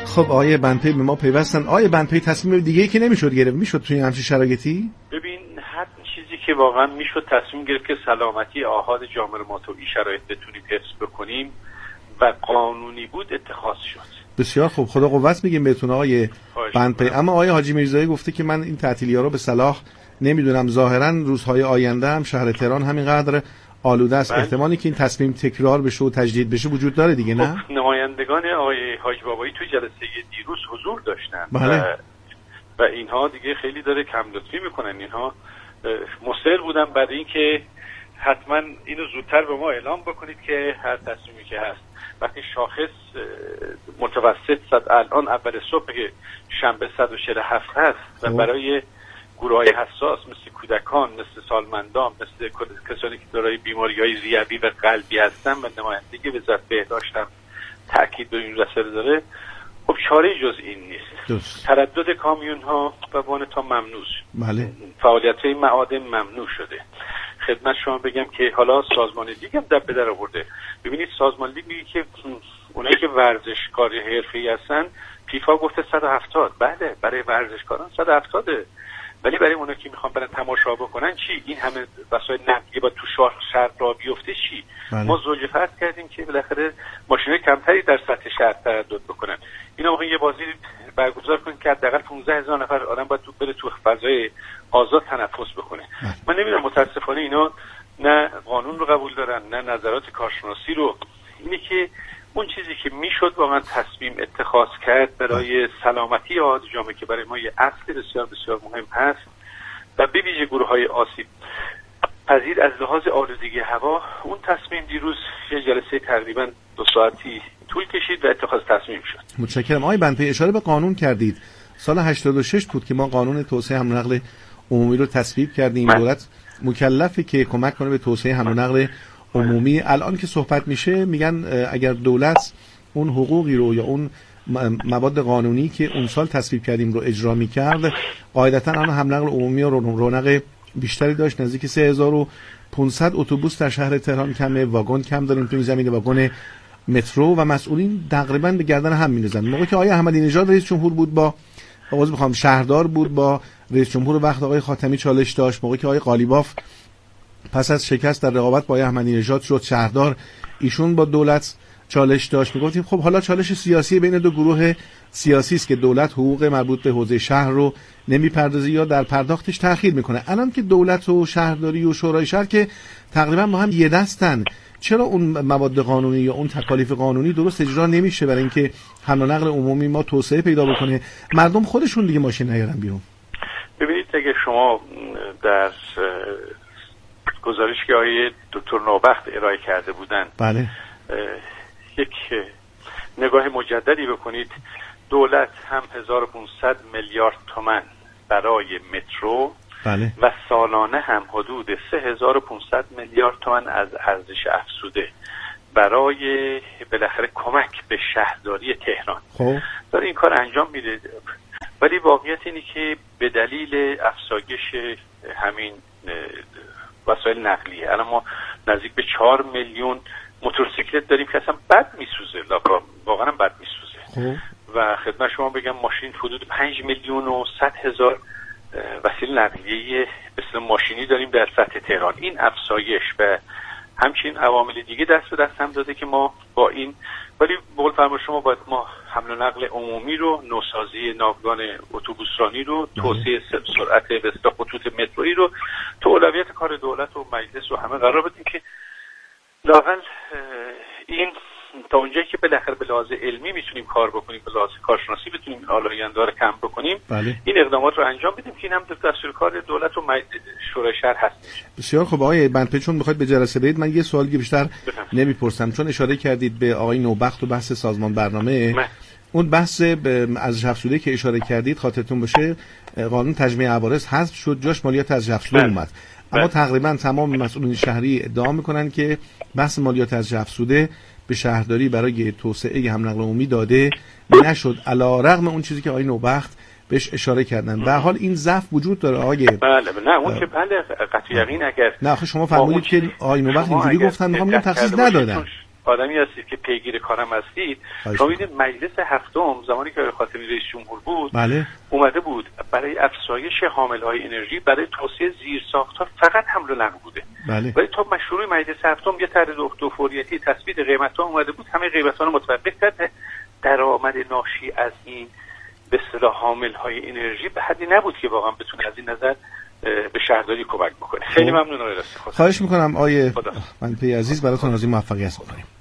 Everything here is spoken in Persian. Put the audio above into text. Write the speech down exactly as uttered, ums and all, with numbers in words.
خب آقای بندپی به ما پیوستن. آقای بندپی تصمیم دیگه ای که نمیشد گرفت میشد توی همچین شرایطی؟ ببین هر چیزی که واقعا میشد تصمیم گرفت که سلامتی آحاد جامعه ما تو این شرایط بتونیم حفظ بکنیم و قانونی بود اتخاذ شد. بسیار خوب، خدا قوت میگیم بهتون آقای بندپی. اما آقای حاجی میرزایی گفته که من این تعطیلی‌ها رو به صلاح نمیدونم، ظاهرا روزهای آینده هم شهر تهران همینقدر آلوده است، احتمالی که این تصمیم تکرار بشه و تجدید بشه وجود داره دیگه نه؟ خب نمایندگان آقای حاج بابایی تو جلسه دیروز حضور داشتن بله. و, و اینها دیگه خیلی داره کم لطفی میکنن. اینها مصر بودن برای اینکه حتما اینو زودتر به ما اعلام بکنید که هر تصمیمی که هست وقتی شاخص متوسط صد الان اول صبح شنبه صد و چهل و هفت هست و برای گروه‌های حساس مثل کودکان، مثل سالمندان، مثل کسانی که دارای بیماری‌های ریوی و قلبی هستن و نمایندگی وزارت بهداشت هم تاکید به این مسئله داره، خب چاره جز این نیست. دوست. تردد کامیون‌ها و وانت‌ها ممنوع شد. بله. فعالیت‌های معادن ممنوع شده. خدمت شما بگم که حالا سازمان لیگ هم دب به در آورده. ببینید سازمان لیگ میگه که اونایی که ورزشکار حرفه‌ای هستن فیفا گفته صد و هفتاد. بله برای ورزشکاران صد و هفتاد، ولی برای اونایی که میخوان برن تماشا بکنن چی؟ این همه وسایل نقلیه با تو شهر شهر را بیفته چی؟ بله. ما زوج فرض کردیم که بالاخره ماشینای کمتری در سطح شهر تردد بکنن. اینا واقعا یه بازی برگزار کنن که حداقل پانزده هزار نفر آدم باید تو بره تو فضای آزاد تنفس بکنه. بله. من نمیدونم متاسفانه اینا نه قانون رو قبول دارن نه نظرات کارشناسی رو. اینه که اون چیزی که میشد واقعا تصمیم اتخاذ کرد برای سلامتی آحاد جامعه که برای ما یه اصل بسیار بسیار مهم هست و به ویژه گروه‌های آسیب پذیر از لحاظ آلودگی هوا، اون تصمیم دیروز یه جلسه تقریبا دو ساعتی طول کشید و اتخاذ تصمیم شد. متشکرم. آقای بندپی اشاره به قانون کردید. سال هشتاد و شش بود که ما قانون توسعه حمل و نقل عمومی رو تصویب کردیم. من. دولت مکلفه که کمک کنه به توسعه حمل و نقل عمومی. الان که صحبت میشه میگن اگر دولت اون حقوقی رو یا اون مواد قانونی که اون سال تصویب کردیم رو اجرا میکرد، قاعدتا الان حمل و نقل عمومی رو رونق بیشتری داشت. نزدیک سه هزار و پانصد اتوبوس در شهر تهران کمه، واگن کم داریم تو این زمینه، واگن مترو، و مسئولین تقریبا به گردن هم می‌نازن. موقعی که آقای احمدی نژاد رئیس جمهور بود با آواز بخوام شهردار بود با رئیس جمهور وقت آقای خاتمی چالش داشت، موقعی که آقای قالیباف پس از شکست در رقابت با احمدی نژاد شد شهردار، ایشون با دولت چالش داشت. میگفتیم خب حالا چالش سیاسی بین دو گروه سیاسی است که دولت حقوق مربوط به حوزه شهر رو نمیپردازه یا در پرداختش تأخیر میکنه. الان که دولت و شهرداری و شورای شهر که تقریبا با هم یه دستن، چرا اون مواد قانونی یا اون تکالیف قانونی درست اجرا نمیشه برای اینکه حمل و نقل عمومی ما توسعه پیدا بکنه، مردم خودشون دیگه ماشین نیارن بیرون؟ ببینید اگه شما در گزارش که آقای دکتر نوبخت ارائه کرده بودن بله یک نگاه مجددی بکنید، دولت هم هزار و پانصد میلیارد تومان برای مترو بله. و سالانه هم حدود سه هزار و پانصد میلیارد تومان از ارزش افزوده برای بالاخره کمک به شهرداری تهران خب داره این کار انجام میده. ولی واقعیت اینه که به دلیل افزایش همین وسایل نقلیه الان ما نزدیک به چهار میلیون موتورسیکلت داریم که اصلا بد میسوزه، واقعا بد میسوزه. و خدمت شما بگم ماشین حدود پنج میلیون و صد هزار وسیله نقلیه مثل ماشینی داریم در سطح تهران. این افزایش و همچنین عوامل دیگه دست به دست هم داده که ما با این، ولی بقول فرما شما باید ما حمل و نقل عمومی رو، نوسازی ناوگان اتوبوسرانی رو، توسعه سرعت به خطوط مترویی رو تو اولویت کار دولت و مجلس و همه قرار بدیم که لااقل این تا اونجایی که بالاخره به لحاظ علمی میتونیم کار بکنیم، به لحاظ کارشناسی بتونیم آلاینده رو کم بکنیم. بله. این اقدامات رو انجام بدیم که این هم دستور کار دولت و شورای شهر هست. بسیار خب آقای بندپی، چون میخواید به جلسه برید من یه سوالی بیشتر نمیپرسم، چون اشاره کردید به آقای نوبخت و بحث سازمان برنامه من. اون بحث از افزوده که اشاره کردید خاطرتون باشه قانون تجمیع عوارض حذف شد، جاش مالیات از افزوده اومد. اما تقریبا تمام مسئولین شهری ادعا میکنن که بحث مالیات از افزوده به شهرداری برای توسعه حمل و نقل عمومی داده نشد، علی رغم اون چیزی که آقای نوبخت بهش اشاره کردن. به هر حال این ضعف وجود داره آقای بله نه اون که بله قطعی یقین اگر نه آخه شما فرمودید که آقای نوبخت اینجوری گفتن، میخوام بگم تخصیص ندادن. آدمی هستید که پیگیر کارم هستید. شما می‌بینید مجلس هفتم زمانی که آقای خاتمی رئیس جمهور بود بله. اومده بود برای افزایش حامل‌های انرژی برای توسعه زیرساخت‌ها فقط حمل و نقل بوده. بله. ولی تا مشروع مجلس هفتم یه طرح دو فوریتی تثبیت قیمت‌ها اومده بود، همه قیمت‌ها رو متوقف کرد. درآمد ناشی از این به اصطلاح حامل‌های انرژی به حدی نبود که واقعا بتونه از این نظر به شهرداری کمک بکنه. خیلی ممنون آقای راستی. خواهش می‌کنم آقای منپی عزیز، براتون آرزوی موفقیت می‌کنیم.